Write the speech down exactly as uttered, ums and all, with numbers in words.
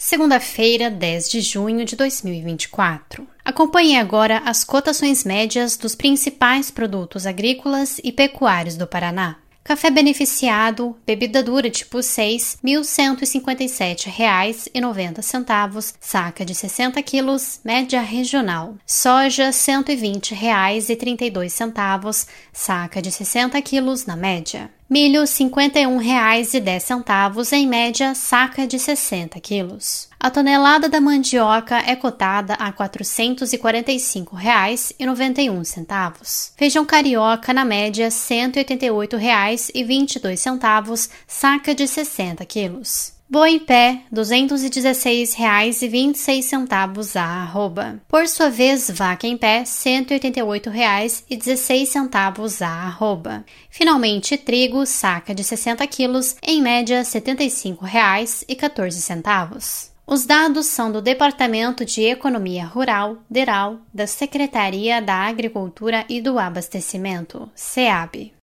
Segunda-feira, dez de junho de dois mil e vinte e quatro. Acompanhe agora as cotações médias dos principais produtos agrícolas e pecuários do Paraná. Café beneficiado, bebida dura tipo seis, mil cento e cinquenta e sete reais e noventa centavos, saca de sessenta quilos, média regional. Soja, cento e vinte reais e trinta e dois centavos, saca de sessenta quilos na média. Milho, cinquenta e um reais e dez centavos, em média, saca de sessenta quilos. A tonelada da mandioca é cotada a quatrocentos e quarenta e cinco reais e noventa e um centavos. Feijão carioca, na média, cento e oitenta e oito reais e vinte e dois centavos, saca de sessenta quilos. Boi em pé, duzentos e dezesseis reais e vinte e seis centavos a arroba. Por sua vez, vaca em pé, cento e oitenta e oito reais e dezesseis centavos a arroba. Finalmente, trigo, saca de sessenta quilos, em média setenta e cinco reais e quatorze centavos. Os dados são do Departamento de Economia Rural, DERAL, da Secretaria da Agricultura e do Abastecimento, SEAB.